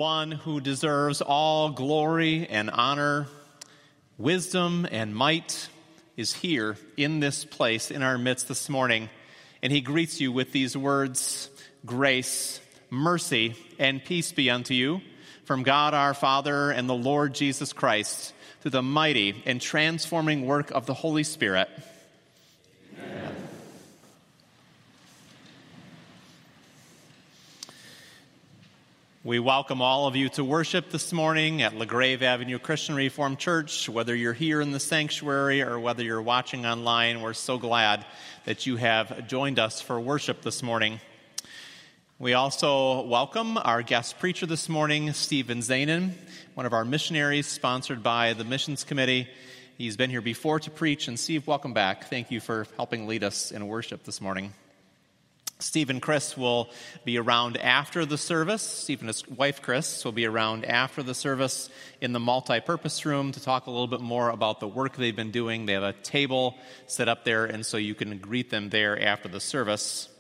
one who deserves all glory and honor, wisdom and might, is here in this place in our midst this morning. And he greets you with these words: grace, mercy, and peace be unto you from God our Father and the Lord Jesus Christ, through the mighty and transforming work of the Holy Spirit. Amen. We welcome all of you to worship this morning at LaGrave Avenue Christian Reformed Church. Whether you're here in the sanctuary or whether you're watching online, we're so glad that you have joined us for worship this morning. We also welcome our guest preacher this morning, Stephen Zanin, one of our missionaries sponsored by the Missions Committee. He's been here before to preach, and Steve, welcome back. Thank you for helping lead us in worship this morning. Steve and Chris will be around after the service. Steve and his wife, Chris, will be around after the service in the multi-purpose room to talk a little bit more about the work they've been doing. They have a table set up there, and so you can greet them there after the service.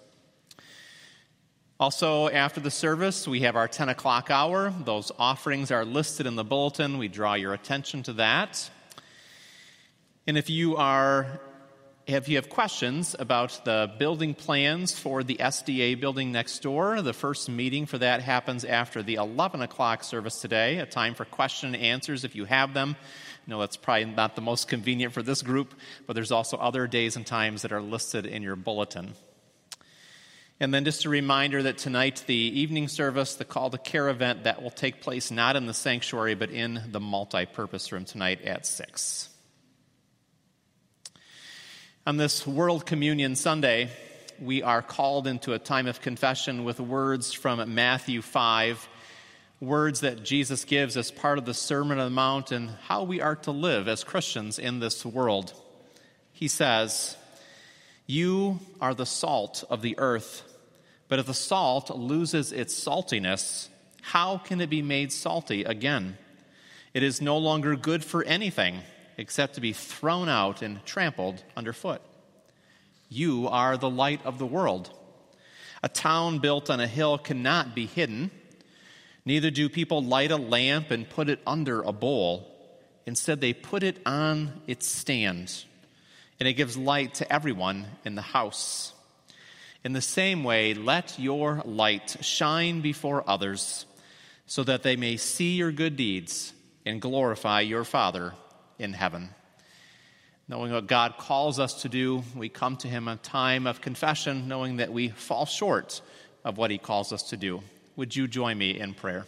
Also, after the service, we have our 10 o'clock hour. Those offerings are listed in the bulletin. We draw your attention to that. And if you have questions about the building plans for the SDA building next door, the first meeting for that happens after the 11 o'clock service today, a time for question and answers if you have them. I know that's probably not the most convenient for this group, but there's also other days and times that are listed in your bulletin. And then just a reminder that tonight, the evening service, the Call to Care event, that will take place not in the sanctuary, but in the multi-purpose room tonight at 6. On this World Communion Sunday, we are called into a time of confession with words from Matthew 5, words that Jesus gives as part of the Sermon on the Mount and how we are to live as Christians in this world. He says, "You are the salt of the earth, but if the salt loses its saltiness, how can it be made salty again? It is no longer good for anything except to be thrown out and trampled underfoot. You are the light of the world. A town built on a hill cannot be hidden. Neither do people light a lamp and put it under a bowl. Instead, they put it on its stand, and it gives light to everyone in the house. In the same way, let your light shine before others, so that they may see your good deeds and glorify your Father in heaven." Knowing what God calls us to do, we come to him in a time of confession, knowing that we fall short of what he calls us to do. Would you join me in prayer?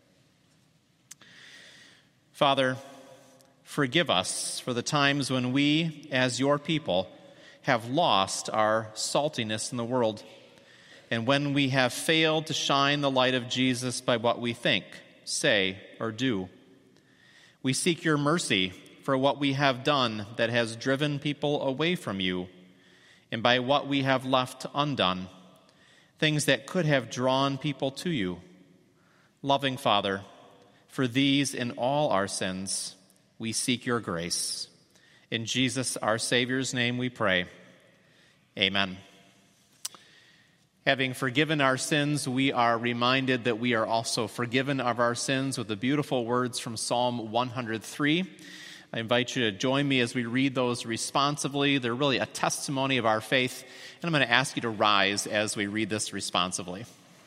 Father, forgive us for the times when we, as your people, have lost our saltiness in the world, and when we have failed to shine the light of Jesus by what we think, say, or do. We seek your mercy for what we have done that has driven people away from you, and by what we have left undone, things that could have drawn people to you. Loving Father, for these and all our sins, we seek your grace. In Jesus, our Savior's name, we pray. Amen. Having forgiven our sins, we are reminded that we are also forgiven of our sins with the beautiful words from Psalm 103. I invite you to join me as we read those responsively. They're really a testimony of our faith, and I'm going to ask you to rise as we read this responsively.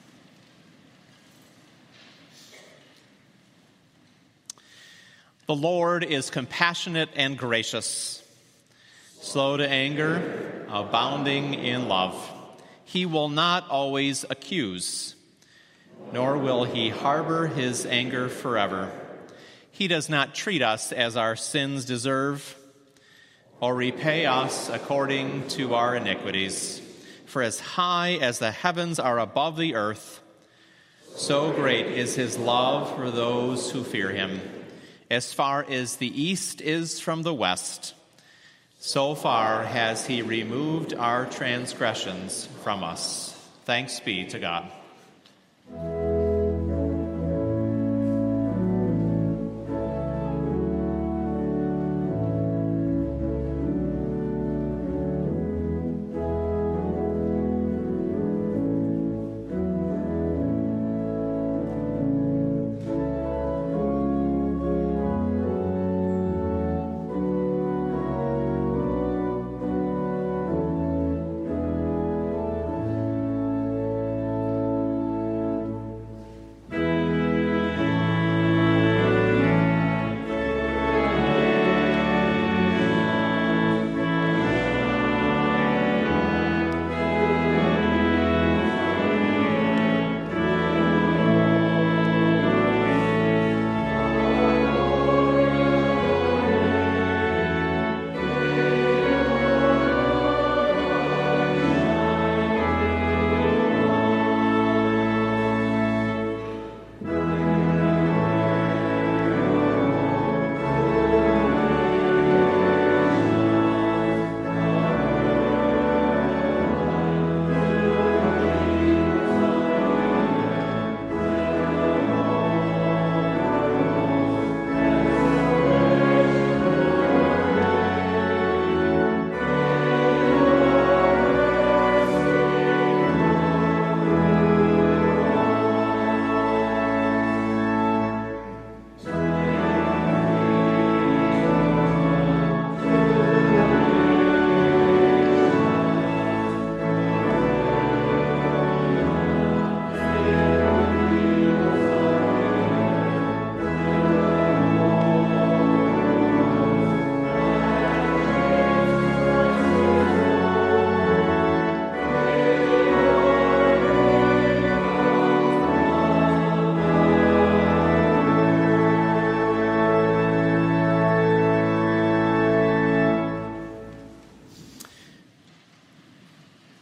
The Lord is compassionate and gracious, slow to anger, abounding in love. He will not always accuse, nor will he harbor his anger forever. He does not treat us as our sins deserve, or repay us according to our iniquities. For as high as the heavens are above the earth, so great is his love for those who fear him. As far as the east is from the west, so far has he removed our transgressions from us. Thanks be to God.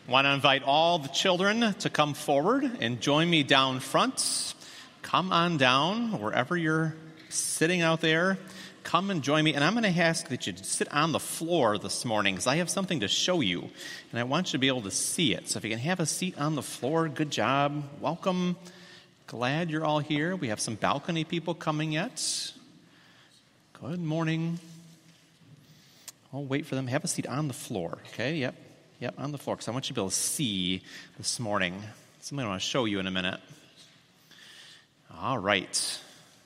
I want to invite all the children to come forward and join me down front. Come on down, wherever you're sitting out there. Come and join me. And I'm going to ask that you sit on the floor this morning because I have something to show you. And I want you to be able to see it. So if you can have a seat on the floor, good job. Welcome. Glad you're all here. We have some balcony people coming yet. Good morning. I'll wait for them. Have a seat on the floor, okay? Yep, on the floor, because I want you to be able to see this morning. Something I want to show you in a minute. All right.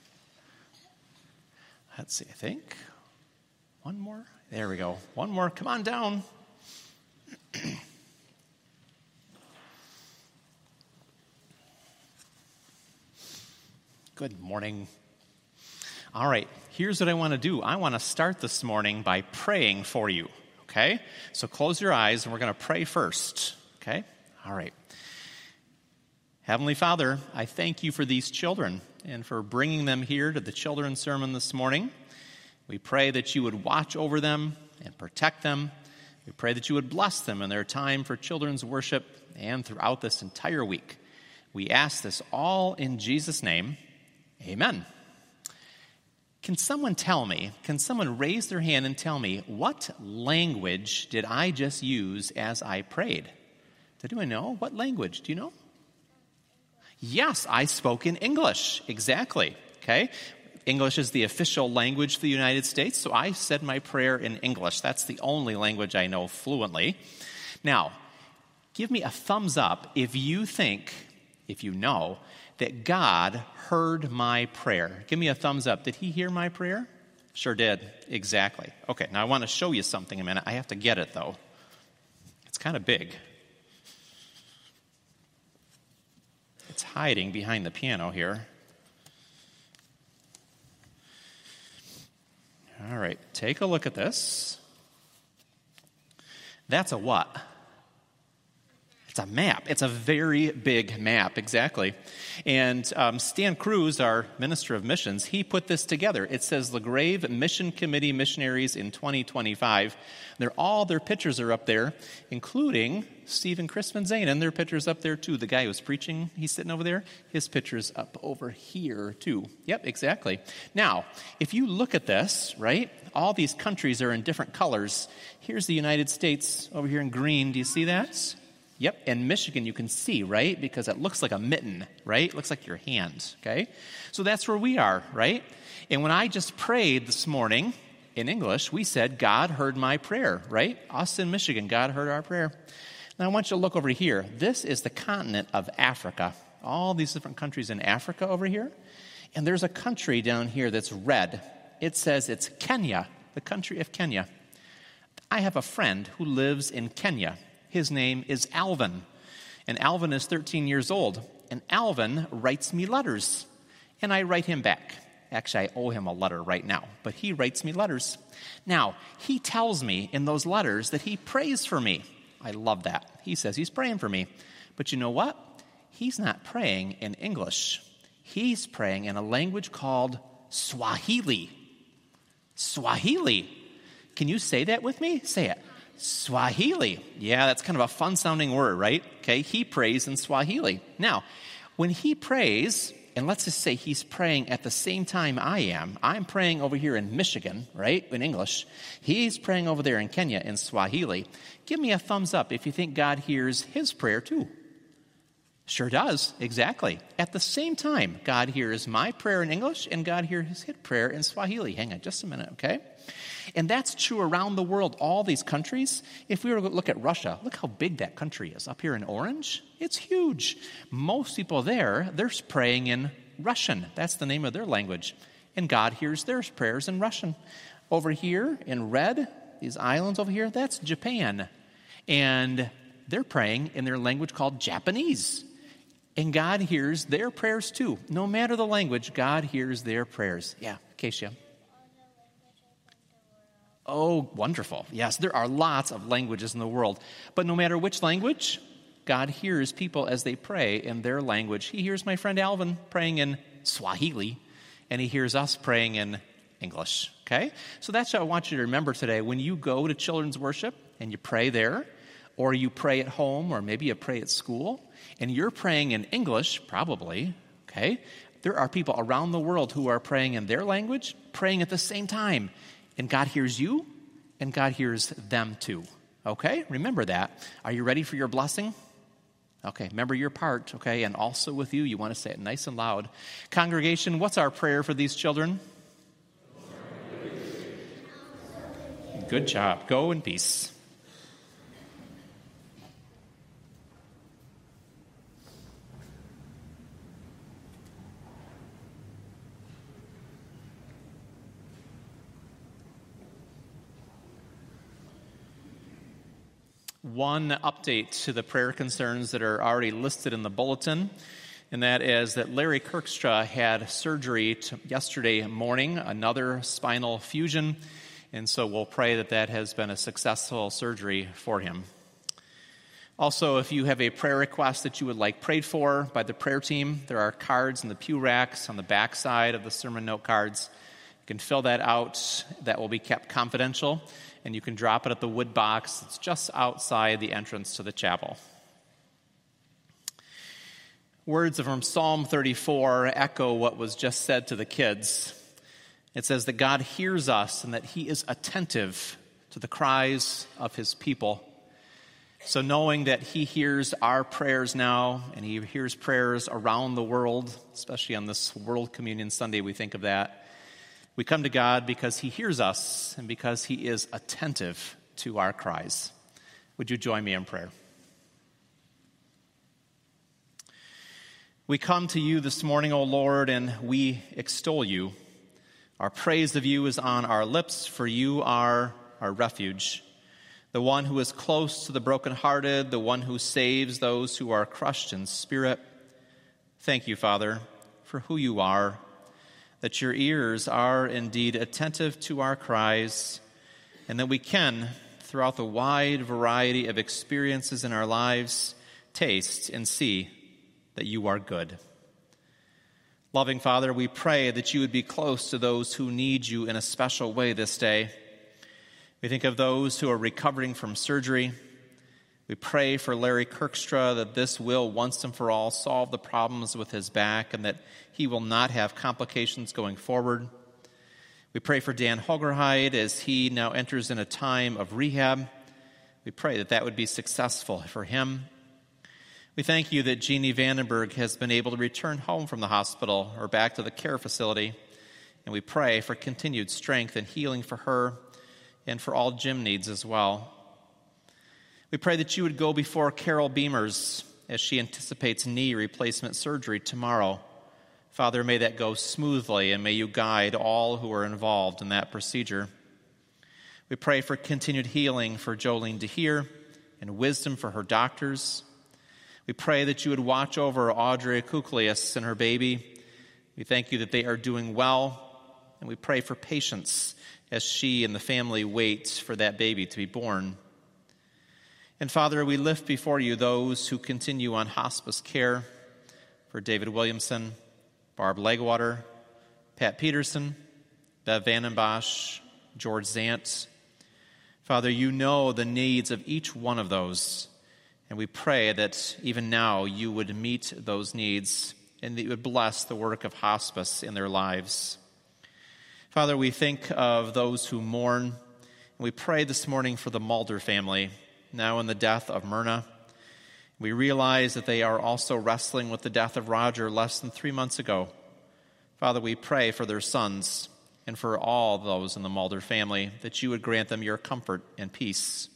Let's see, I think. One more. There we go. One more. Come on down. Good morning. All right, here's what I want to do. I want to start this morning by praying for you, okay? So close your eyes, and we're going to pray first, okay? All right. Heavenly Father, I thank you for these children and for bringing them here to the children's sermon this morning. We pray that you would watch over them and protect them. We pray that you would bless them in their time for children's worship and throughout this entire week. We ask this all in Jesus' name. Amen. Can someone raise their hand and tell me, what language did I just use as I prayed? Did anyone know? What language? Do you know? Yes, I spoke in English. Exactly. Okay. English is the official language of the United States, so I said my prayer in English. That's the only language I know fluently. Now, give me a thumbs up if you know that God heard my prayer. Give me a thumbs up. Did he hear my prayer? Sure did. Exactly. Okay, now I want to show you something in a minute. I have to get it, though. It's kind of big. It's hiding behind the piano here. All right, take a look at this. That's a what? It's a map. It's a very big map, exactly. And Stan Cruz, our Minister of Missions, he put this together. It says LaGrave Mission Committee Missionaries in 2025. All their pictures are up there, including Stephen Crispin Zane, and their pictures up there too. The guy who's preaching, he's sitting over there. His picture's up over here too. Yep, exactly. Now, if you look at this, right, all these countries are in different colors. Here's the United States over here in green. Do you see that? Yep, and Michigan you can see, right? Because it looks like a mitten, right? It looks like your hand, okay? So that's where we are, right? And when I just prayed this morning in English, we said, God heard my prayer, right? Us in Michigan, God heard our prayer. Now I want you to look over here. This is the continent of Africa. All these different countries in Africa over here. And there's a country down here that's red. It says it's Kenya, the country of Kenya. I have a friend who lives in Kenya. His name is Alvin, and Alvin is 13 years old, and Alvin writes me letters, and I write him back. Actually, I owe him a letter right now, but he writes me letters. Now, he tells me in those letters that he prays for me. I love that. He says he's praying for me. But you know what? He's not praying in English. He's praying in a language called Swahili. Swahili. Can you say that with me? Say it. Swahili. Yeah, that's kind of a fun-sounding word, right? Okay, he prays in Swahili. Now, when he prays, and let's just say he's praying at the same time I'm praying over here in Michigan, right, in English. He's praying over there in Kenya in Swahili. Give me a thumbs up if you think God hears his prayer too. Sure does, exactly. At the same time, God hears my prayer in English, and God hears his prayer in Swahili. Hang on just a minute, okay? And that's true around the world, all these countries. If we were to look at Russia, look how big that country is. Up here in orange, it's huge. Most people there, they're praying in Russian. That's the name of their language. And God hears their prayers in Russian. Over here in red, these islands over here, that's Japan. And they're praying in their language called Japanese. And God hears their prayers too. No matter the language, God hears their prayers. Yeah, Acacia. Oh, wonderful. Yes, there are lots of languages in the world. But no matter which language, God hears people as they pray in their language. He hears my friend Alvin praying in Swahili, and he hears us praying in English. Okay? So that's what I want you to remember today. When you go to children's worship and you pray there, or you pray at home, or maybe you pray at school, and you're praying in English, probably, okay? There are people around the world who are praying in their language, praying at the same time, and God hears you, and God hears them too, okay? Remember that. Are you ready for your blessing? Okay, remember your part, okay? And also with you, you want to say it nice and loud. Congregation, what's our prayer for these children? Good job. Go in peace. One update to the prayer concerns that are already listed in the bulletin, and that is that Larry Kirkstra had surgery yesterday morning, another spinal fusion, and so we'll pray that that has been a successful surgery for him. Also, if you have a prayer request that you would like prayed for by the prayer team, there are cards in the pew racks on the back side of the sermon note cards. You can fill that out. That will be kept confidential, and you can drop it at the wood box. It's just outside the entrance to the chapel. Words from Psalm 34 echo what was just said to the kids. It says that God hears us and that he is attentive to the cries of his people. So knowing that he hears our prayers now, and he hears prayers around the world, especially on this World Communion Sunday, we think of that. We come to God because he hears us and because he is attentive to our cries. Would you join me in prayer? We come to you this morning, O Lord, and we extol you. Our praise of you is on our lips, for you are our refuge, the one who is close to the brokenhearted, the one who saves those who are crushed in spirit. Thank you, Father, for who you are, that your ears are indeed attentive to our cries, and that we can, throughout the wide variety of experiences in our lives, taste and see that you are good. Loving Father, we pray that you would be close to those who need you in a special way this day. We think of those who are recovering from surgery. We pray for Larry Kirkstra that this will once and for all solve the problems with his back and that he will not have complications going forward. We pray for Dan Holgerheid as he now enters in a time of rehab. We pray that that would be successful for him. We thank you that Jeannie Vandenberg has been able to return home from the hospital or back to the care facility. And we pray for continued strength and healing for her and for all Jim needs as well. We pray that you would go before Carol Beamers as she anticipates knee replacement surgery tomorrow. Father, may that go smoothly, and may you guide all who are involved in that procedure. We pray for continued healing for Jolene DeHeer and wisdom for her doctors. We pray that you would watch over Audrey Kuklius and her baby. We thank you that they are doing well, and we pray for patience as she and the family wait for that baby to be born. And Father, we lift before you those who continue on hospice care for David Williamson, Barb Legwater, Pat Peterson, Bev Vandenbosch, George Zant. Father, you know the needs of each one of those, and we pray that even now you would meet those needs and that you would bless the work of hospice in their lives. Father, we think of those who mourn, and we pray this morning for the Mulder family, now in the death of Myrna. We realize that they are also wrestling with the death of Roger less than 3 months ago. Father, we pray for their sons and for all those in the Mulder family, that you would grant them your comfort and peace.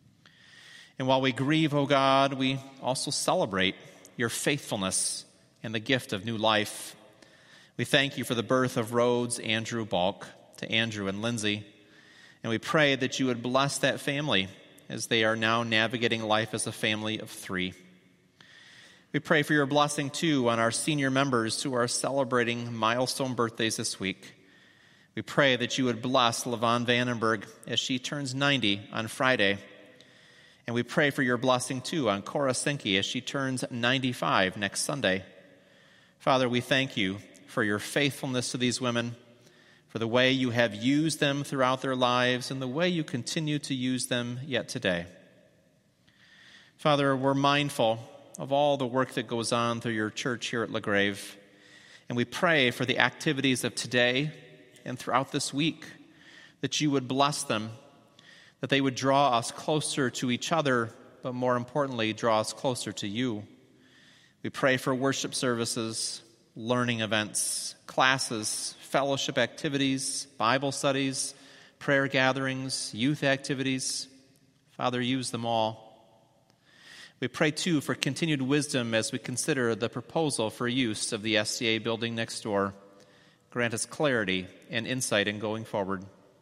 And while we grieve, O God, we also celebrate your faithfulness and the gift of new life. We thank you for the birth of Rhodes Andrew Balk to Andrew and Lindsay, and we pray that you would bless that family as they are now navigating life as a family of 3. We pray for your blessing, too, on our senior members who are celebrating milestone birthdays this week. We pray that you would bless LaVon Vandenberg as she turns 90 on Friday. And we pray for your blessing, too, on Cora Sinke as she turns 95 next Sunday. Father, we thank you for your faithfulness to these women, for the way you have used them throughout their lives and the way you continue to use them yet today. Father, we're mindful of all the work that goes on through your church here at LaGrave, and we pray for the activities of today and throughout this week, that you would bless them, that they would draw us closer to each other, but more importantly, draw us closer to you. We pray for worship services, learning events, classes, fellowship activities, Bible studies, prayer gatherings, youth activities. Father, use them all. We pray, too, for continued wisdom as we consider the proposal for use of the SCA building next door. Grant us clarity and insight in going forward.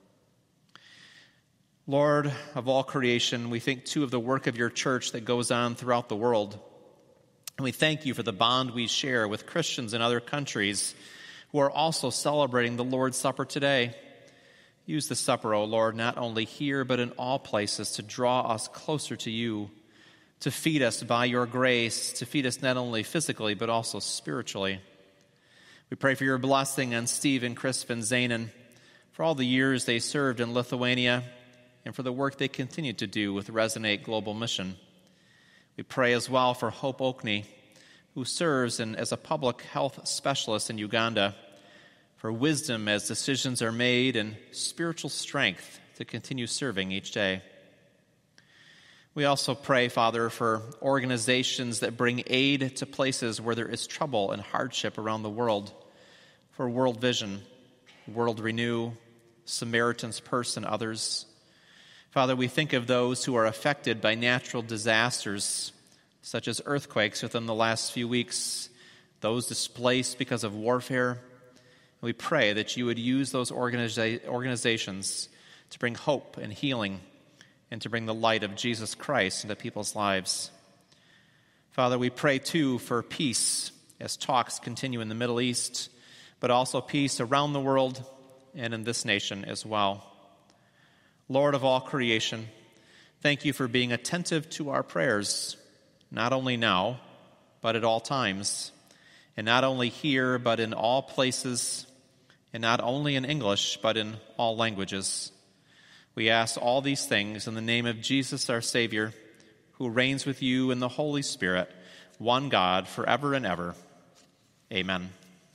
Lord of all creation, we think, too, of the work of your church that goes on throughout the world. And we thank you for the bond we share with Christians in other countries who are also celebrating the Lord's Supper today. Use the supper, O Lord, not only here but in all places to draw us closer to you, to feed us by your grace, to feed us not only physically but also spiritually. We pray for your blessing on Steve and Chris and Zanen, for all the years they served in Lithuania, and for the work they continue to do with Resonate Global Mission. We pray as well for Hope Oakney, who serves as a public health specialist in Uganda, for wisdom as decisions are made and spiritual strength to continue serving each day. We also pray, Father, for organizations that bring aid to places where there is trouble and hardship around the world, for World Vision, World Renew, Samaritan's Purse, and others. Father, we think of those who are affected by natural disasters, such as earthquakes within the last few weeks, those displaced because of warfare. We pray that you would use those organizations to bring hope and healing and to bring the light of Jesus Christ into people's lives. Father, we pray, too, for peace as talks continue in the Middle East, but also peace around the world and in this nation as well. Lord of all creation, thank you for being attentive to our prayers, not only now, but at all times, and not only here, but in all places, and not only in English, but in all languages. We ask all these things in the name of Jesus, our Savior, who reigns with you in the Holy Spirit, one God, forever and ever. Amen.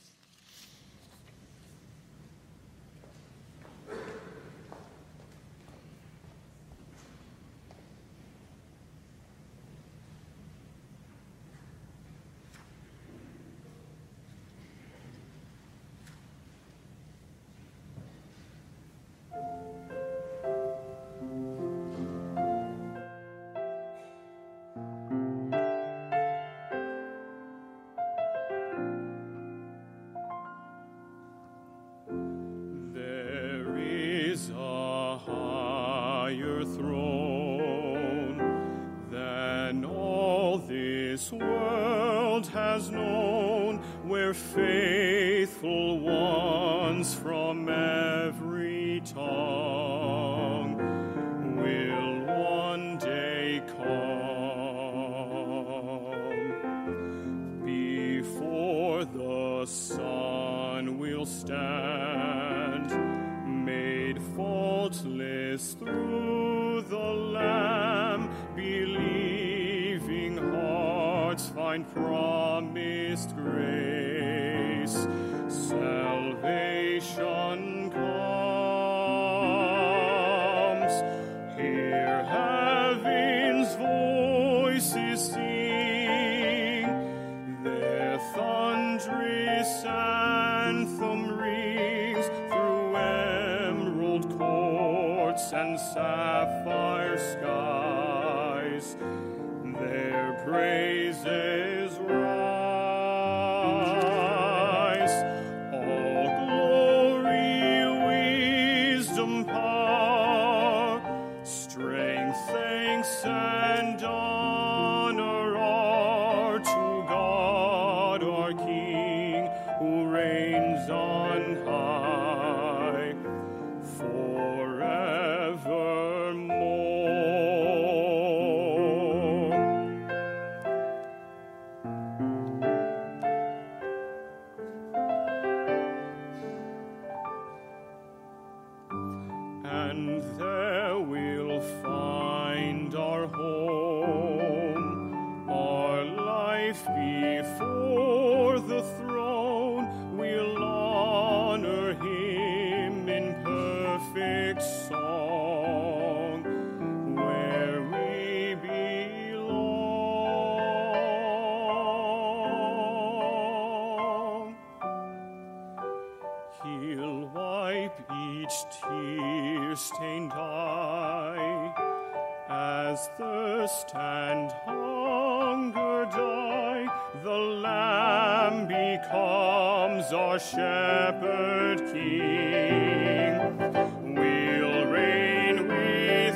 Faithful ones from every tongue will one day come. Before the Son will stand, made faultless through the Lamb, believing hearts find promised grace. Salvation comes. Hear heaven's voices sing. Their thunderous anthem rings through emerald courts and sapphire skies. Their praises rise. And honor are to God our King, who reigns on high forevermore. life before the throne, we'll honor him in perfect song, where we belong. He'll wipe each tear-stained eye, as thirst and hunger die. The Lamb becomes our shepherd king. We'll reign with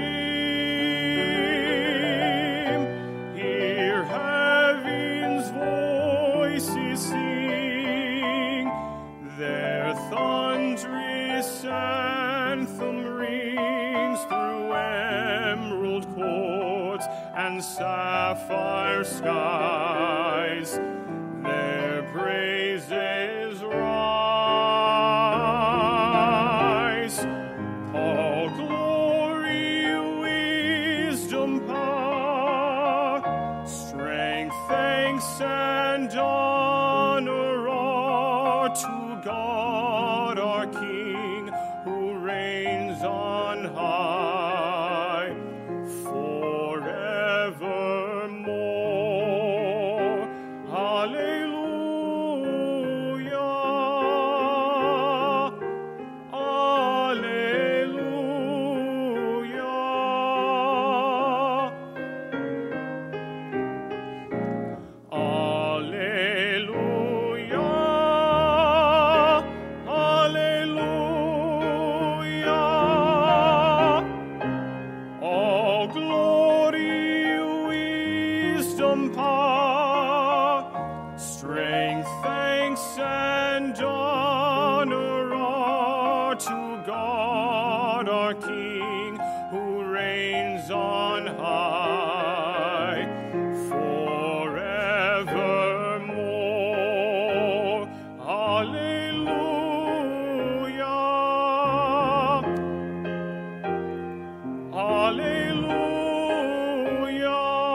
him. Hear heaven's voices sing. Their thunderous anthem rings through emerald courts and sapphire skies. Their praises rise. All glory, wisdom, power, strength, thanks, and honor are to God our King, who reigns on high forevermore. Alleluia. Alleluia. Alleluia. Alleluia. All glory, wisdom, power, strength, thanks, and honor are to God our King, who reigns on high forevermore. Alleluia. Alleluia.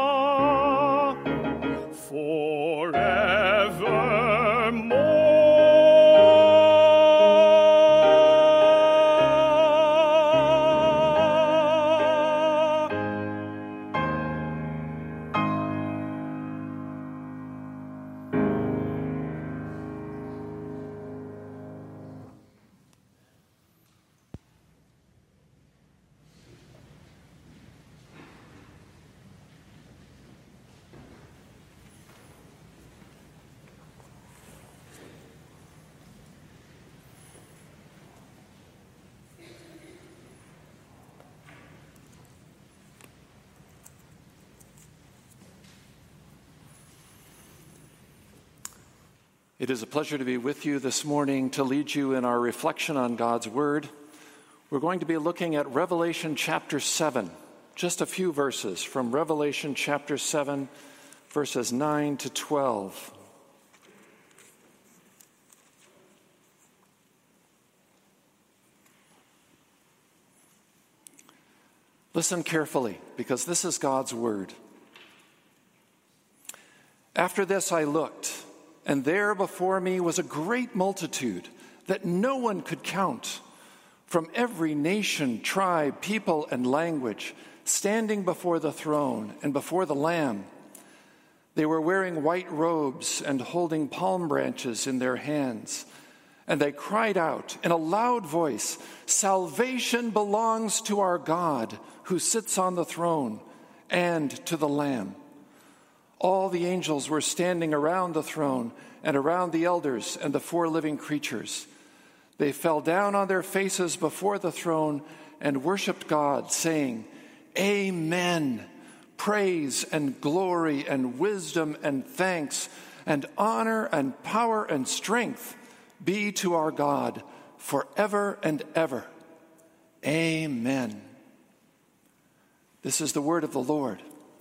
It is a pleasure to be with you this morning to lead you in our reflection on God's Word. We're going to be looking at Revelation chapter 7, just a few verses from Revelation chapter 7, verses 9 to 12. Listen carefully, because this is God's Word. After this I looked, and there before me was a great multitude that no one could count, from every nation, tribe, people, and language, standing before the throne and before the Lamb. They were wearing white robes and holding palm branches in their hands. And they cried out in a loud voice, "Salvation belongs to our God, who sits on the throne, and to the Lamb." All the angels were standing around the throne and around the elders and the four living creatures. They fell down on their faces before the throne and worshiped God, saying, "Amen. Praise and glory and wisdom and thanks and honor and power and strength be to our God forever and ever. Amen." This is the word of the Lord.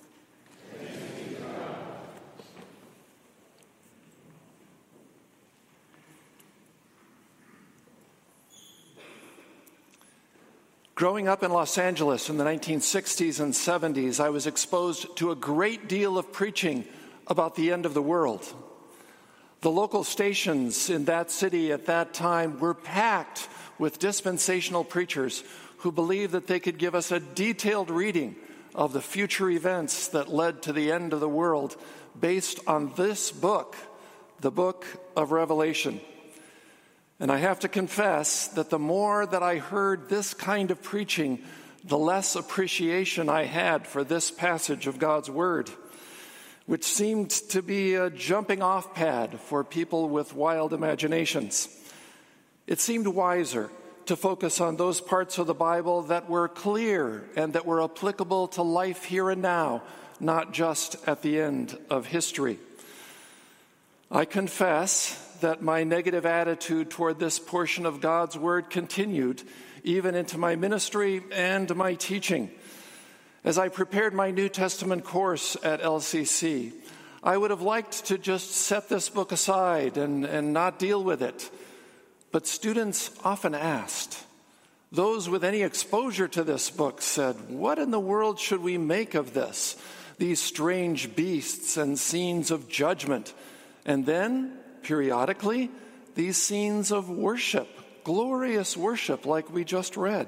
Growing up in Los Angeles in the 1960s and 70s, I was exposed to a great deal of preaching about the end of the world. The local stations in that city at that time were packed with dispensational preachers who believed that they could give us a detailed reading of the future events that led to the end of the world based on this book, the book of Revelation. And I have to confess that the more that I heard this kind of preaching, the less appreciation I had for this passage of God's Word, which seemed to be a jumping-off pad for people with wild imaginations. It seemed wiser to focus on those parts of the Bible that were clear and that were applicable to life here and now, not just at the end of history. I confess that my negative attitude toward this portion of God's Word continued even into my ministry and my teaching. As I prepared my New Testament course at LCC, I would have liked to just set this book aside and not deal with it. But students often asked. Those with any exposure to this book said, "What in the world should we make of this? These strange beasts and scenes of judgment. And then, periodically, these scenes of worship, glorious worship like we just read.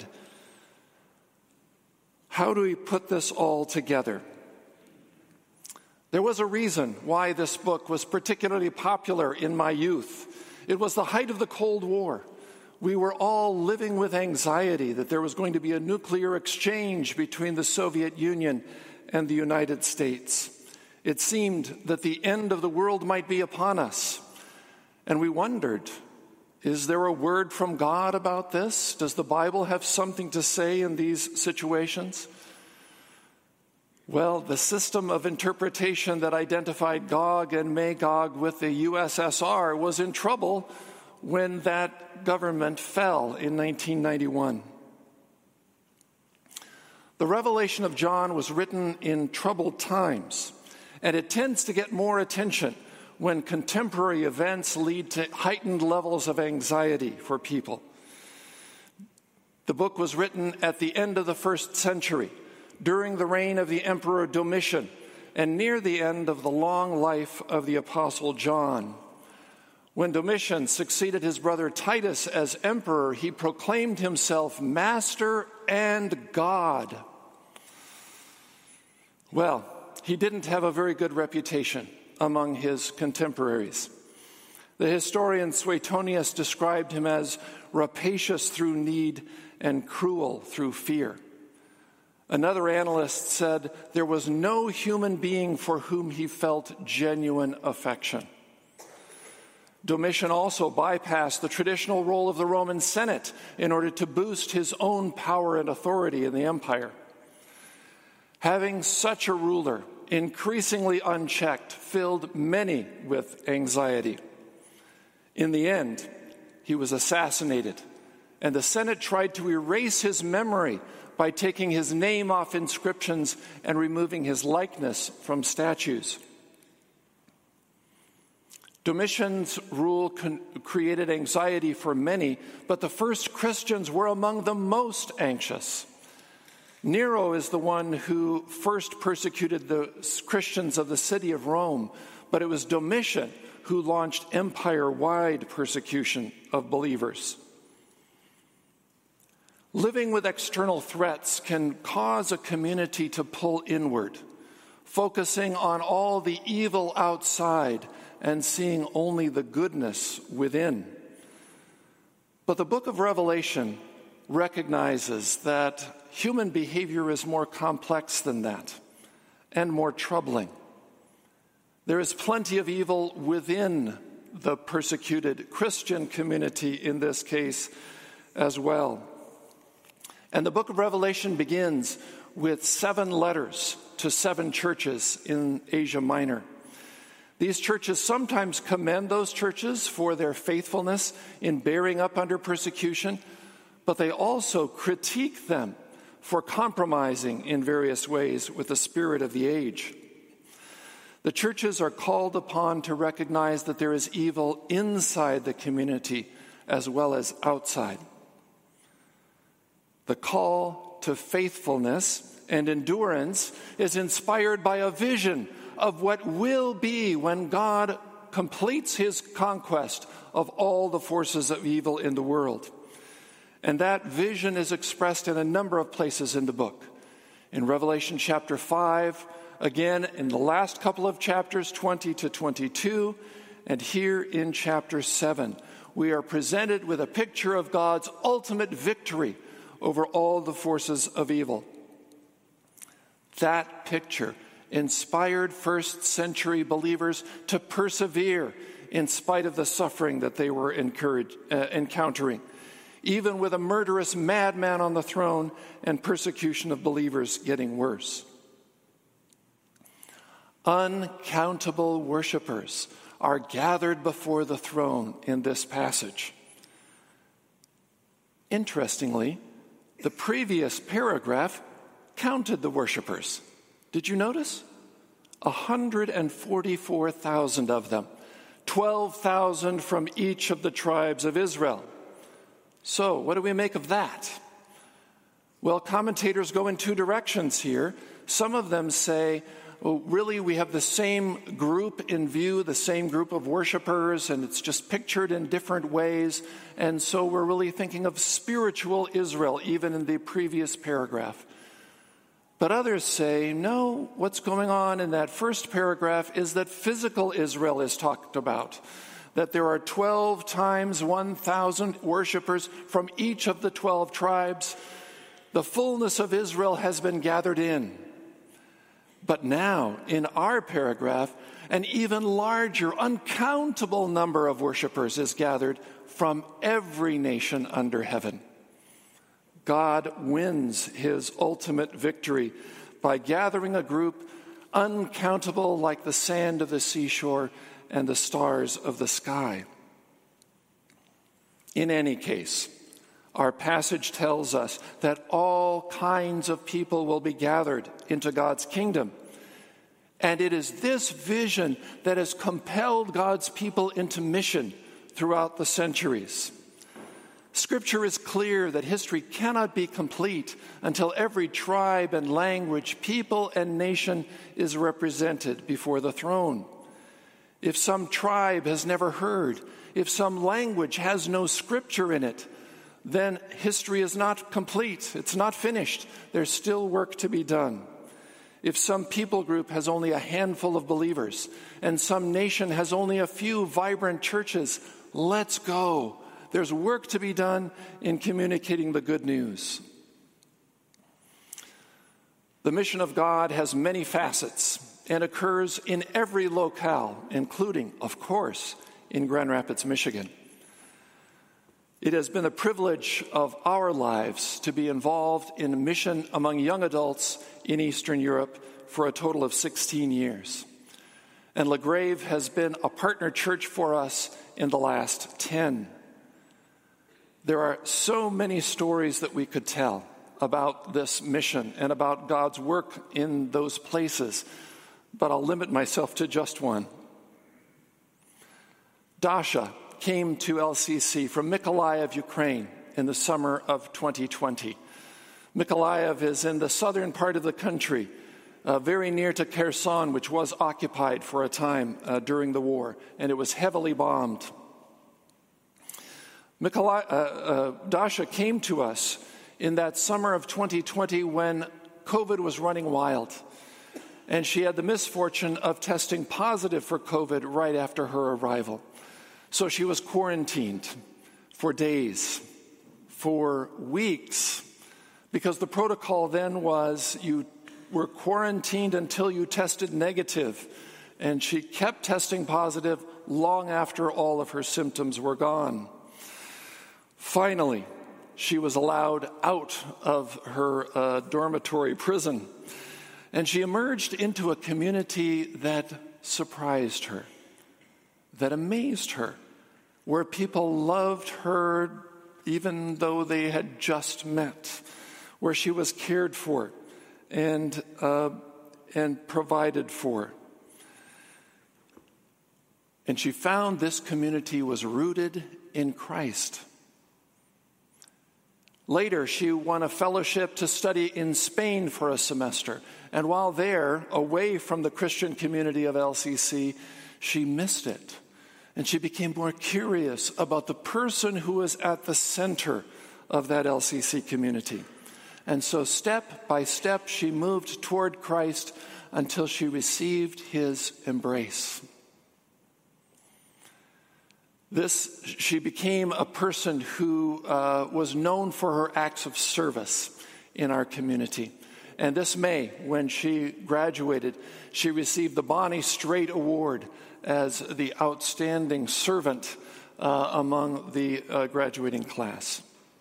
How do we put this all together?" There was a reason why this book was particularly popular in my youth. It was the height of the Cold War. We were all living with anxiety that there was going to be a nuclear exchange between the Soviet Union and the United States. It seemed that the end of the world might be upon us. And we wondered, is there a word from God about this? Does the Bible have something to say in these situations? Well, the system of interpretation that identified Gog and Magog with the USSR was in trouble when that government fell in 1991. The Revelation of John was written in troubled times, and it tends to get more attention when contemporary events lead to heightened levels of anxiety for people. The book was written at the end of the first century, during the reign of the Emperor Domitian, and near the end of the long life of the Apostle John. When Domitian succeeded his brother Titus as emperor, he proclaimed himself master and God. Well, he didn't have a very good reputation among his contemporaries. The historian Suetonius described him as rapacious through need and cruel through fear. Another analyst said there was no human being for whom he felt genuine affection. Domitian also bypassed the traditional role of the Roman Senate in order to boost his own power and authority in the empire. Having such a ruler, increasingly unchecked, filled many with anxiety. In the end, he was assassinated, and the Senate tried to erase his memory by taking his name off inscriptions and removing his likeness from statues. Domitian's rule created anxiety for many, but the first Christians were among the most anxious. Nero is the one who first persecuted the Christians of the city of Rome, but it was Domitian who launched empire-wide persecution of believers. Living with external threats can cause a community to pull inward, focusing on all the evil outside and seeing only the goodness within. But the book of Revelation recognizes that human behavior is more complex than that and more troubling. There is plenty of evil within the persecuted Christian community in this case as well. And the book of Revelation begins with 7 letters to 7 churches in Asia Minor. These churches sometimes commend those churches for their faithfulness in bearing up under persecution, but they also critique them for compromising in various ways with the spirit of the age. The churches are called upon to recognize that there is evil inside the community as well as outside. The call to faithfulness and endurance is inspired by a vision of what will be when God completes his conquest of all the forces of evil in the world. And that vision is expressed in a number of places in the book. In Revelation chapter 5, again in the last couple of chapters, 20 to 22, and here in chapter 7, we are presented with a picture of God's ultimate victory over all the forces of evil. That picture inspired first century believers to persevere in spite of the suffering that they were encountering, even with a murderous madman on the throne and persecution of believers getting worse. Uncountable worshipers are gathered before the throne in this passage. Interestingly, the previous paragraph counted the worshipers. Did you notice? 144,000 of them, 12,000 from each of the tribes of Israel. So, what do we make of that? Well, commentators go in two directions here. Some of them say, well, really, we have the same group in view, the same group of worshipers, and it's just pictured in different ways. And so we're really thinking of spiritual Israel, even in the previous paragraph. But others say, no, what's going on in that first paragraph is that physical Israel is talked about, that there are 12 times 1,000 worshipers from each of the 12 tribes. The fullness of Israel has been gathered in. But now, in our paragraph, an even larger, uncountable number of worshipers is gathered from every nation under heaven. God wins his ultimate victory by gathering a group uncountable like the sand of the seashore and the stars of the sky. In any case, our passage tells us that all kinds of people will be gathered into God's kingdom. And it is this vision that has compelled God's people into mission throughout the centuries. Scripture is clear that history cannot be complete until every tribe and language, people and nation is represented before the throne. If some tribe has never heard, if some language has no scripture in it, then history is not complete. It's not finished. There's still work to be done. If some people group has only a handful of believers and some nation has only a few vibrant churches, let's go. There's work to be done in communicating the good news. The mission of God has many facets and occurs in every locale, including, of course, in Grand Rapids, Michigan. It has been the privilege of our lives to be involved in mission among young adults in Eastern Europe for a total of 16 years. And LaGrave has been a partner church for us in the last 10. There are so many stories that we could tell about this mission and about God's work in those places, but I'll limit myself to just one. Dasha came to LCC from Mykolaiv, Ukraine, in the summer of 2020. Mykolaiv is in the southern part of the country, very near to Kherson, which was occupied for a time during the war, and it was heavily bombed. Dasha came to us in that summer of 2020 when COVID was running wild, and she had the misfortune of testing positive for COVID right after her arrival. So she was quarantined for days, for weeks, because the protocol then was you were quarantined until you tested negative, and she kept testing positive long after all of her symptoms were gone. Finally, she was allowed out of her dormitory prison, and she emerged into a community that surprised her, that amazed her, where people loved her even though they had just met, where she was cared for and provided for. And she found this community was rooted in Christ. Later, she won a fellowship to study in Spain for a semester. And while there, away from the Christian community of LCC, she missed it. And she became more curious about the person who was at the center of that LCC community. And so step by step, she moved toward Christ until she received his embrace. She became a person who was known for her acts of service in our community. And this May, when she graduated, she received the Bonnie Strait Award as the outstanding servant among the graduating class.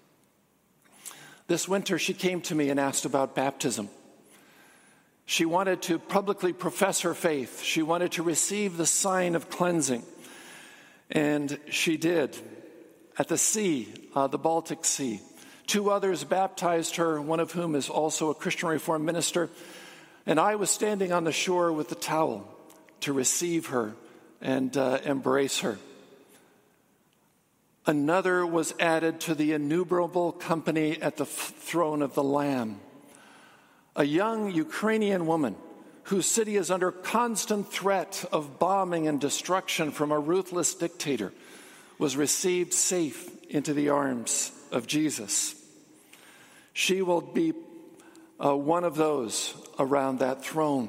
This winter, she came to me and asked about baptism. She wanted to publicly profess her faith. She wanted to receive the sign of cleansing. And she did. At the sea, the Baltic Sea. 2 others baptized her, one of whom is also a Christian Reformed minister. And I was standing on the shore with the towel to receive her and embrace her. Another was added to the innumerable company at the throne of the Lamb. A young Ukrainian woman whose city is under constant threat of bombing and destruction from a ruthless dictator was received safe into the arms of Jesus. She will be one of those around that throne.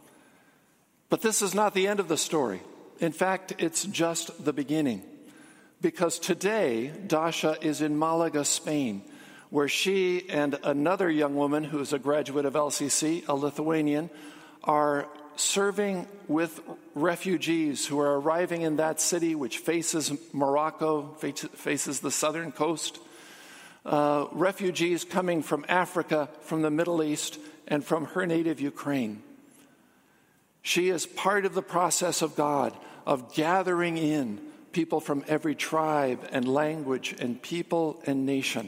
But this is not the end of the story. In fact, it's just the beginning. Because today, Dasha is in Malaga, Spain, where she and another young woman who is a graduate of LCC, a Lithuanian, are serving with refugees who are arriving in that city, which faces Morocco, faces the southern coast. Refugees coming from Africa, from the Middle East, and from her native Ukraine. She is part of the process of God, of gathering in people from every tribe and language and people and nation.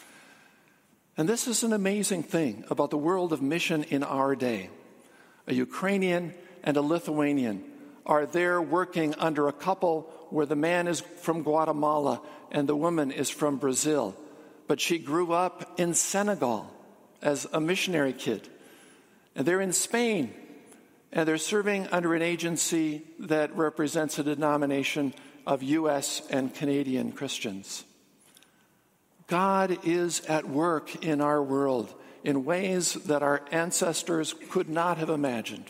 And this is an amazing thing about the world of mission in our day. A Ukrainian and a Lithuanian are there working under a couple where the man is from Guatemala and the woman is from Brazil. But she grew up in Senegal as a missionary kid. And they're in Spain, and they're serving under an agency that represents a denomination of U.S. and Canadian Christians. God is at work in our world in ways that our ancestors could not have imagined.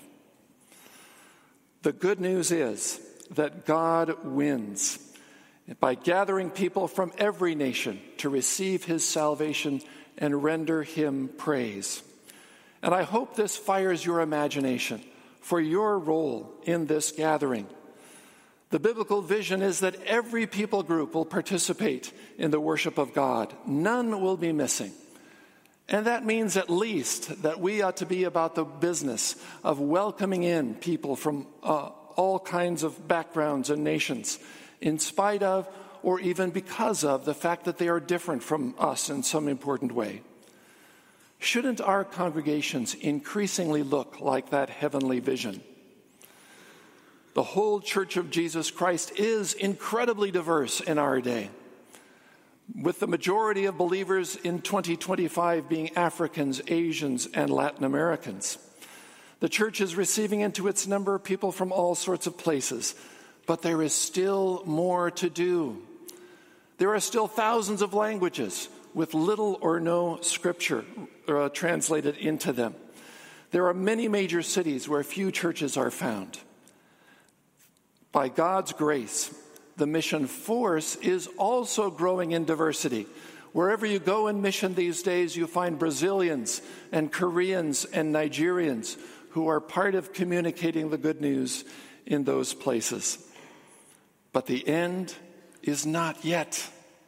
The good news is that God wins by gathering people from every nation to receive his salvation and render him praise. And I hope this fires your imagination for your role in this gathering. The biblical vision is that every people group will participate in the worship of God. None will be missing. And that means at least that we ought to be about the business of welcoming in people from all kinds of backgrounds and nations, in spite of or even because of the fact that they are different from us in some important way. Shouldn't our congregations increasingly look like that heavenly vision? The whole Church of Jesus Christ is incredibly diverse in our day, with the majority of believers in 2025 being Africans, Asians, and Latin Americans. The church is receiving into its number people from all sorts of places, but there is still more to do. There are still thousands of languages with little or no scripture translated into them. There are many major cities where few churches are found. By God's grace, the mission force is also growing in diversity. Wherever you go in mission these days, you find Brazilians and Koreans and Nigerians who are part of communicating the good news in those places. But the end is not yet.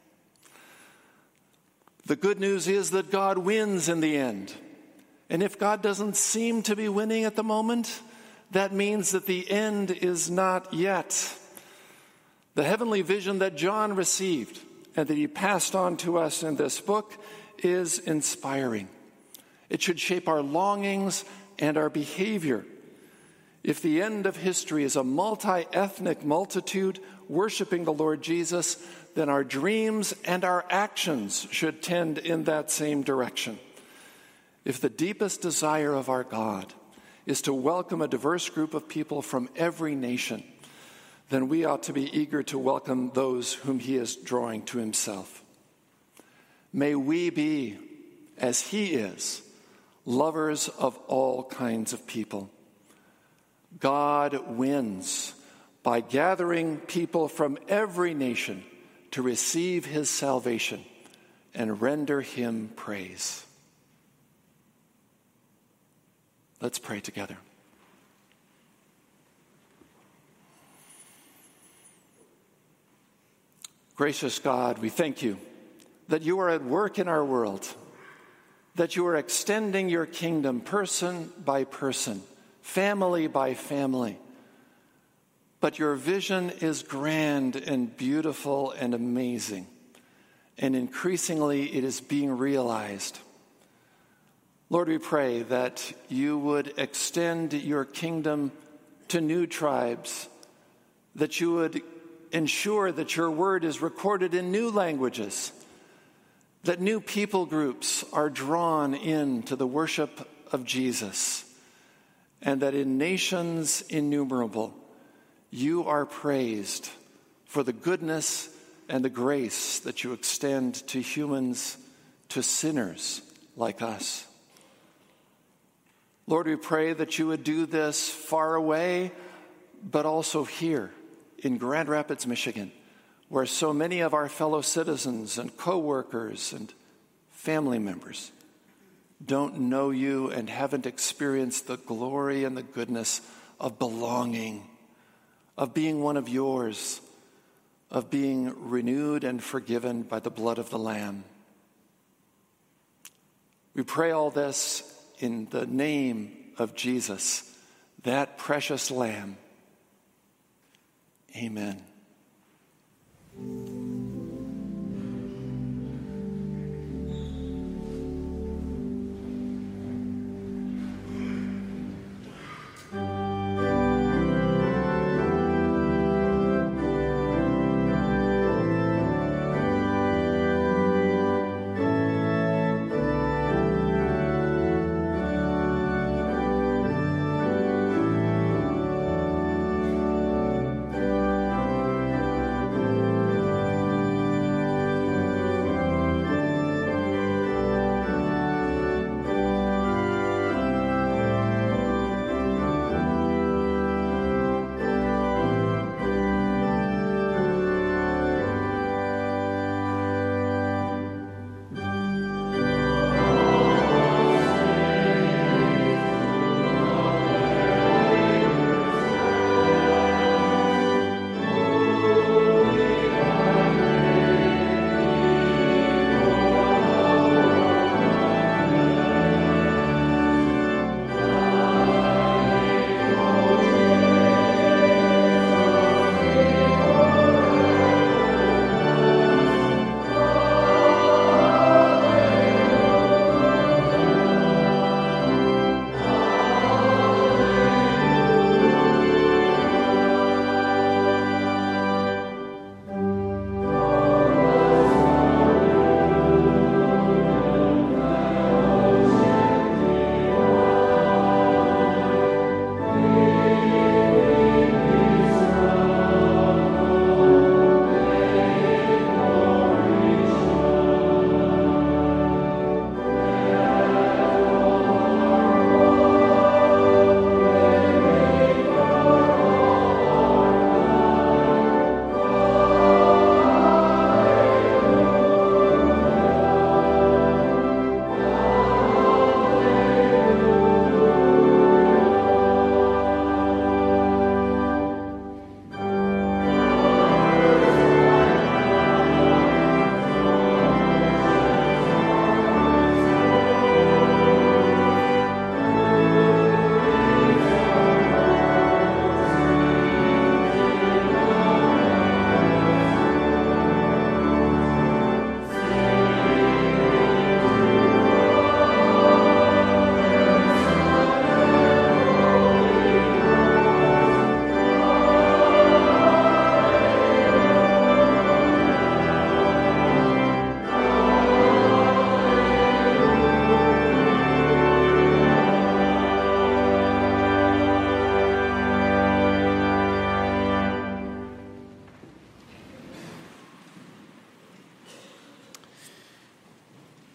The good news is that God wins in the end. And if God doesn't seem to be winning at the moment, that means that the end is not yet. The heavenly vision that John received and that he passed on to us in this book is inspiring. It should shape our longings and our behavior. If the end of history is a multi-ethnic multitude worshiping the Lord Jesus, then our dreams and our actions should tend in that same direction. If the deepest desire of our God is to welcome a diverse group of people from every nation, then we ought to be eager to welcome those whom he is drawing to himself. May we be, as he is, lovers of all kinds of people. God wins by gathering people from every nation to receive his salvation and render him praise. Let's pray together. Gracious God, we thank you that you are at work in our world, that you are extending your kingdom person by person, family by family. But your vision is grand and beautiful and amazing, and increasingly it is being realized. Lord, we pray that you would extend your kingdom to new tribes, that you would ensure that your word is recorded in new languages, that new people groups are drawn into the worship of Jesus, and that in nations innumerable, you are praised for the goodness and the grace that you extend to humans, to sinners like us. Lord, we pray that you would do this far away, but also here in Grand Rapids, Michigan, where so many of our fellow citizens and co-workers and family members don't know you and haven't experienced the glory and the goodness of belonging, of being one of yours, of being renewed and forgiven by the blood of the Lamb. We pray all this in the name of Jesus, that precious Lamb. Amen.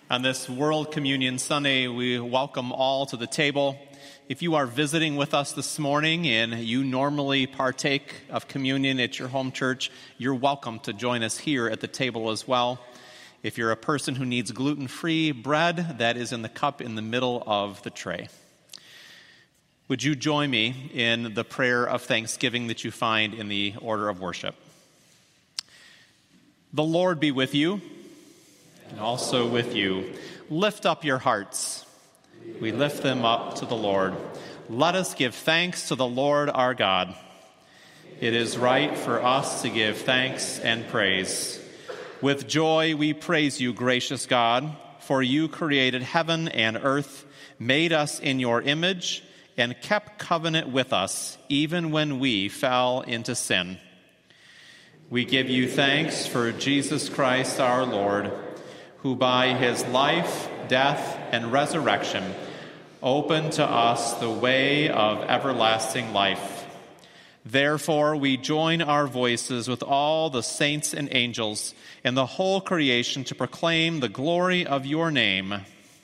On this World Communion Sunday, we welcome all to the table. If you are visiting with us this morning and you normally partake of communion at your home church, you're welcome to join us here at the table as well. If you're a person who needs gluten-free bread, that is in the cup in the middle of the tray. Would you join me in the prayer of thanksgiving that you find in the order of worship? The Lord be with you, and also with you. Lift up your hearts. We lift them up to the Lord. Let us give thanks to the Lord our God. It is right for us to give thanks and praise. With joy we praise you, gracious God, for you created heaven and earth, made us in your image, and kept covenant with us even when we fell into sin. We give you thanks for Jesus Christ our Lord, who by his life, death, and resurrection opened to us the way of everlasting life. Therefore, we join our voices with all the saints and angels and the whole creation to proclaim the glory of your name.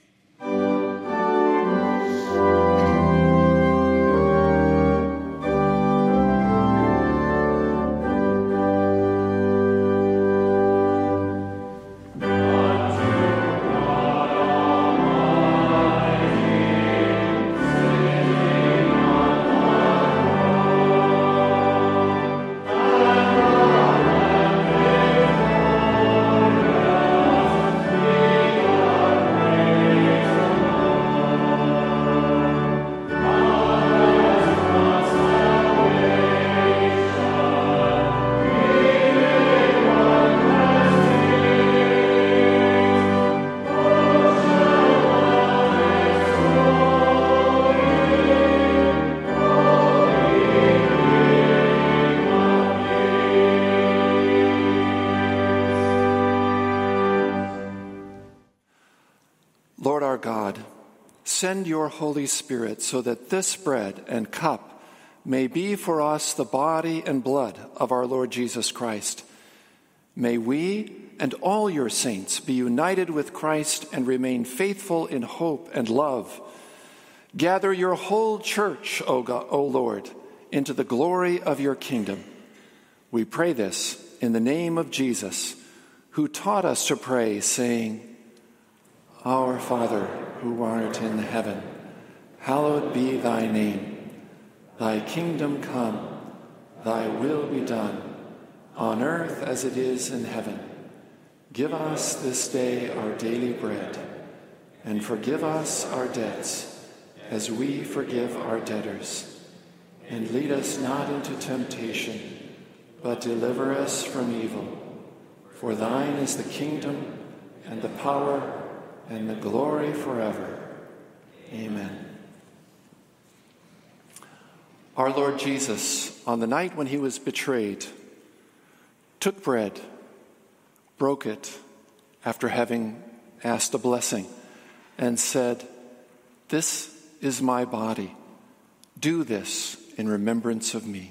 Lord our God, send your Holy Spirit so that this bread and cup may be for us the body and blood of our Lord Jesus Christ. May we and all your saints be united with Christ and remain faithful in hope and love. Gather your whole church, O Lord, into the glory of your kingdom. We pray this in the name of Jesus, who taught us to pray, saying, Our Father, who art in heaven, hallowed be thy name. Thy kingdom come, thy will be done, on earth as it is in heaven. Give us this day our daily bread, and forgive us our debts, as we forgive our debtors. And lead us not into temptation, but deliver us from evil. For thine is the kingdom, and the power, and the glory forever. Amen. Our Lord Jesus, on the night when he was betrayed, took bread, broke it after having asked a blessing, and said, This is my body. Do this in remembrance of me.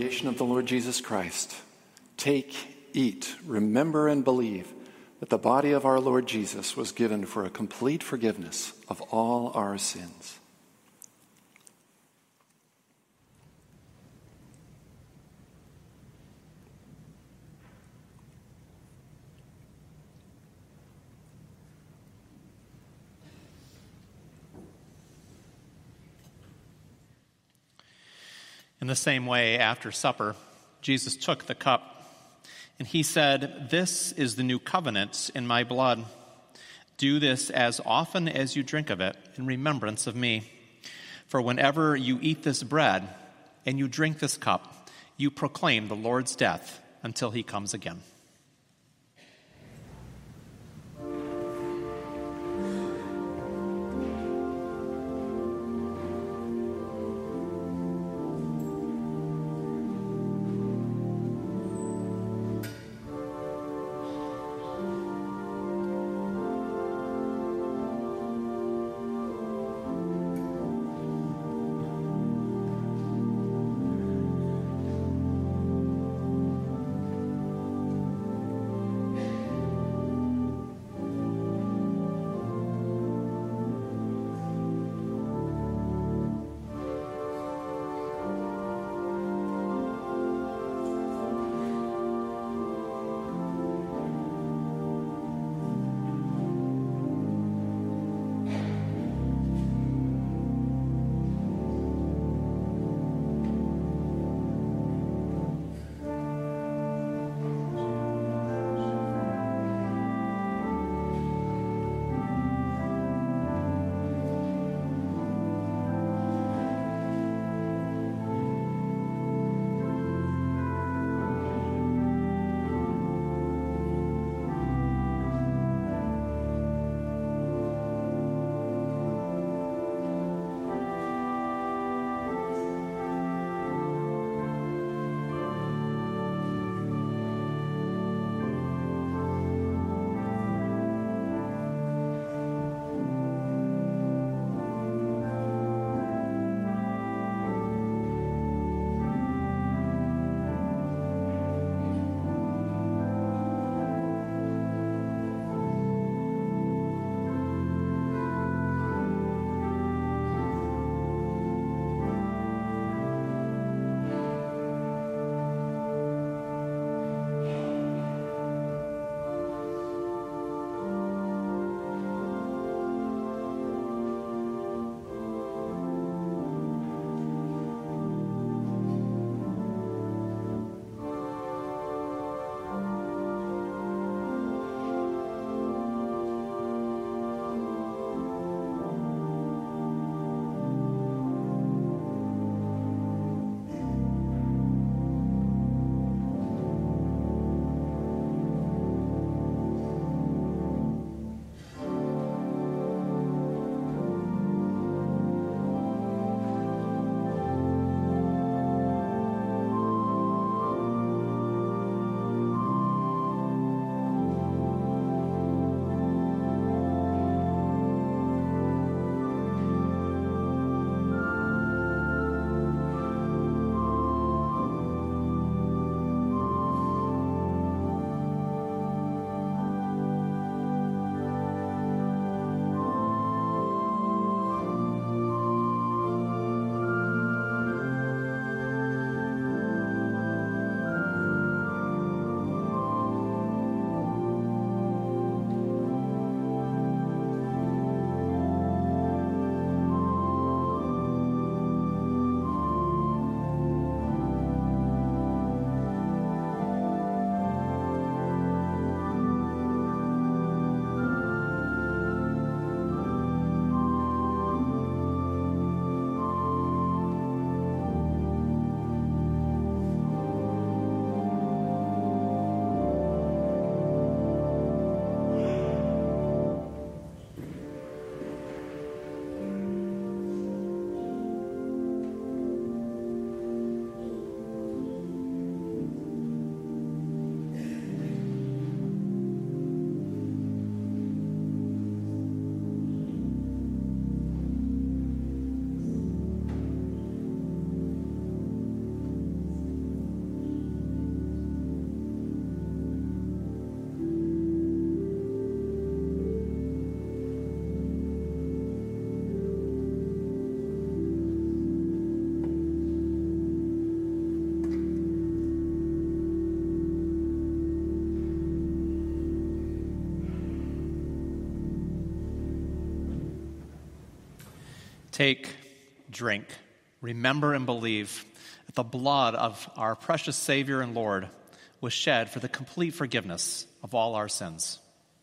congregation of the Lord Jesus Christ, take, eat, remember, and believe that the body of our Lord Jesus was given for a complete forgiveness of all our sins. In the same way, after supper, Jesus took the cup, and he said, "This is the new covenant in my blood. Do this as often as you drink of it in remembrance of me. For whenever you eat this bread and you drink this cup, you proclaim the Lord's death until he comes again." Take, drink, remember and believe that the blood of our precious Savior and Lord was shed for the complete forgiveness of all our sins.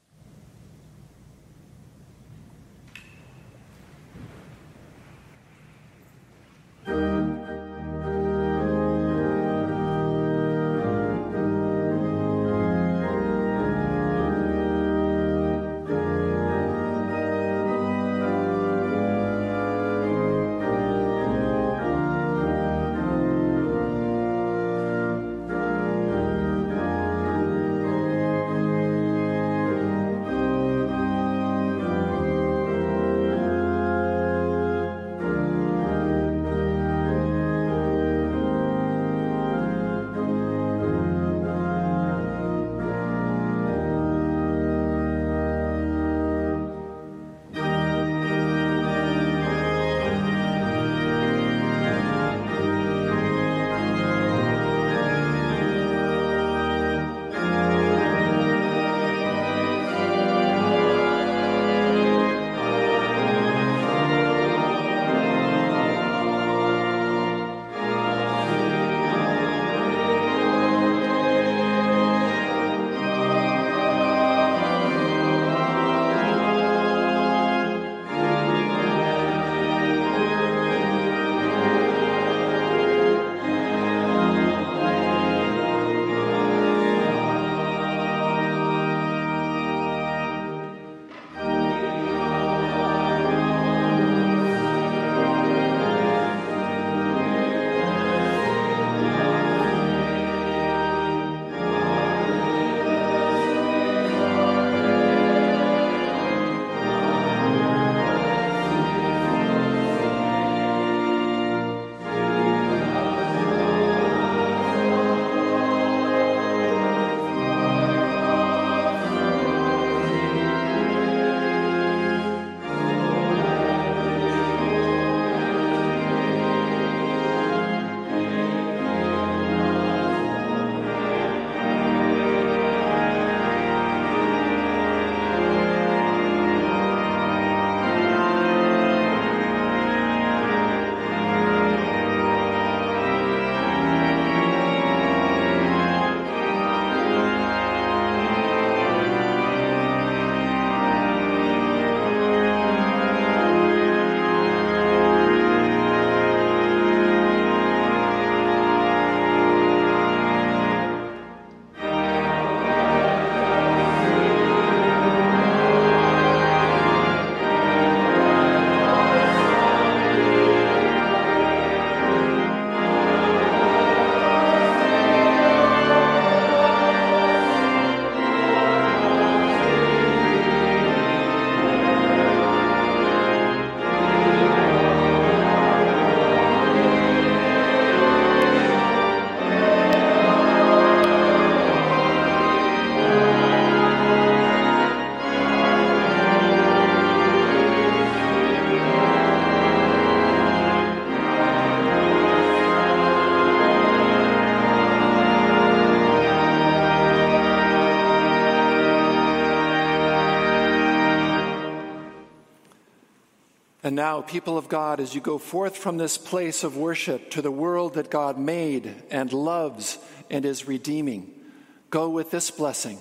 And now, people of God, as you go forth from this place of worship to the world that God made and loves and is redeeming, go with this blessing.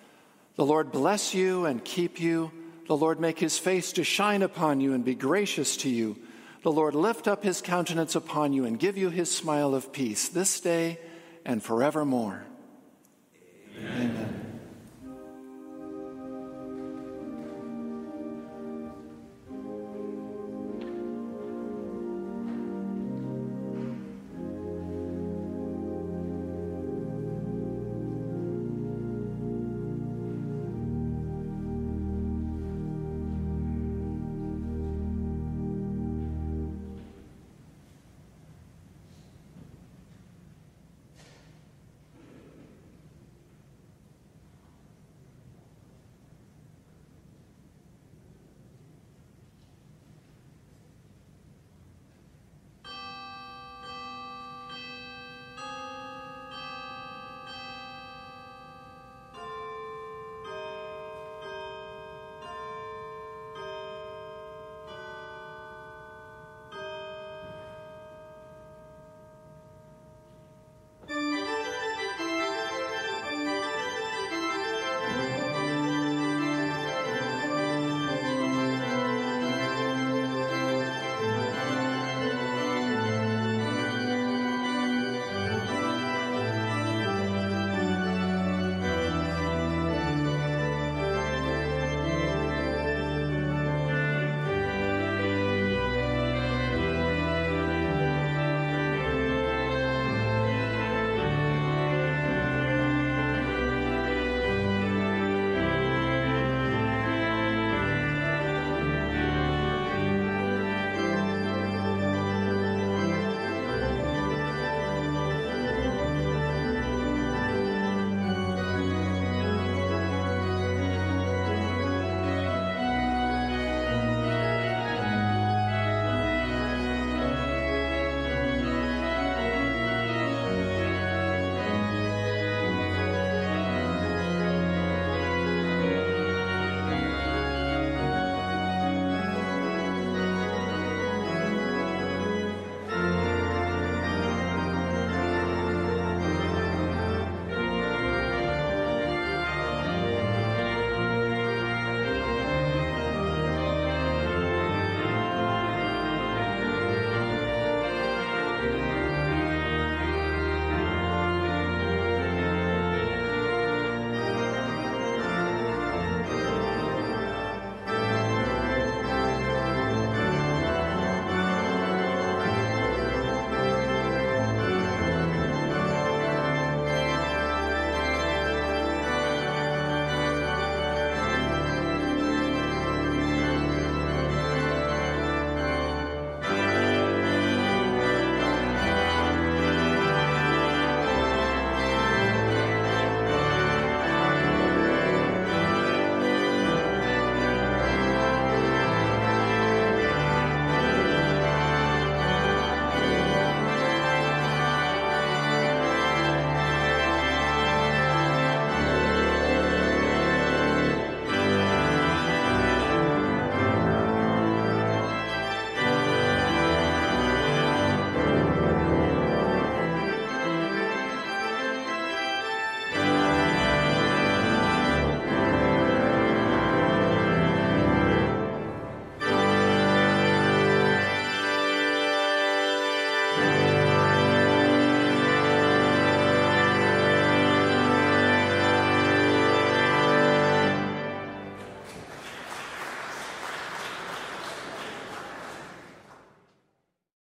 The Lord bless you and keep you. The Lord make his face to shine upon you and be gracious to you. The Lord lift up his countenance upon you and give you his smile of peace this day and forevermore.